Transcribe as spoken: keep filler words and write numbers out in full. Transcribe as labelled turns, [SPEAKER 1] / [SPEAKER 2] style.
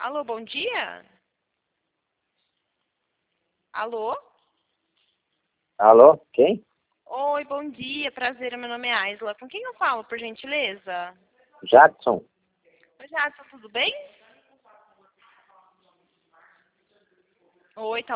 [SPEAKER 1] Alô, bom dia? Alô?
[SPEAKER 2] Alô, quem?
[SPEAKER 1] Oi, bom dia, prazer, meu nome é Aisla. Com quem eu falo, por gentileza?
[SPEAKER 2] Jackson.
[SPEAKER 1] Oi, Jadson, tudo bem? Oi, tá